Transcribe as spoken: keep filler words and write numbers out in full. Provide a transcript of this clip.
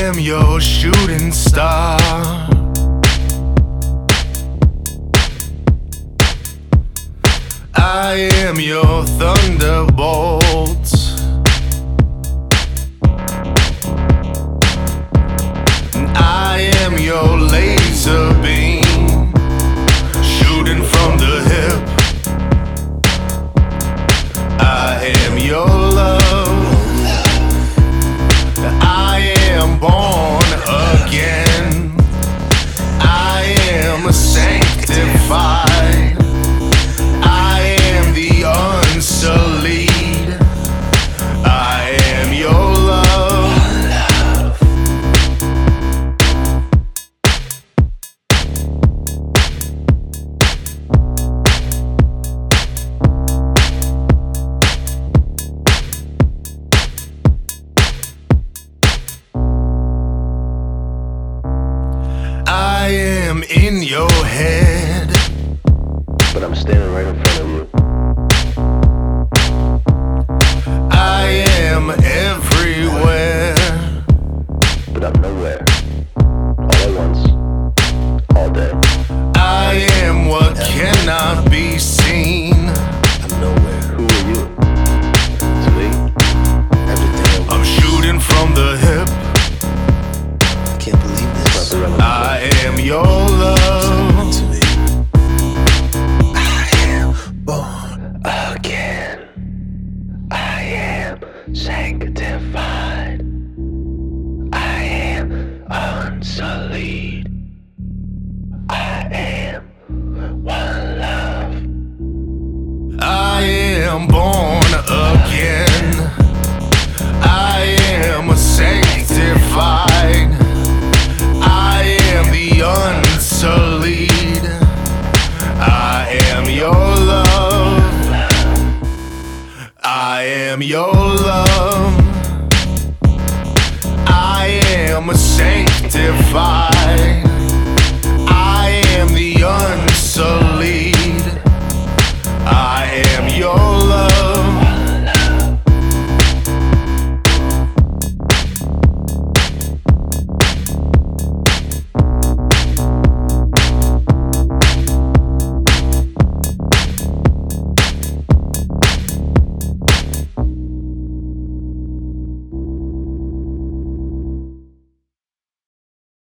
am your shooting star. I am your thunderbolt. I am your laser beam, shooting from the hip. I am your love. I am born again. I am sanctified. I am the unsullied. I am your love. I am in your head, but I'm standing right in front of you. I am everywhere, but I'm nowhere. All at once, all day. I am what cannot be seen. I'm nowhere. Who are you? To me, everything. I'm shooting from the hip. I can't believe this. I am your love. To me. I am born again. I am sanctified. I am unsullied. I am one love. I am born again. I am sanctified. I am the unsullied. I am your love. I am your love. I am sanctified. I am the unsullied.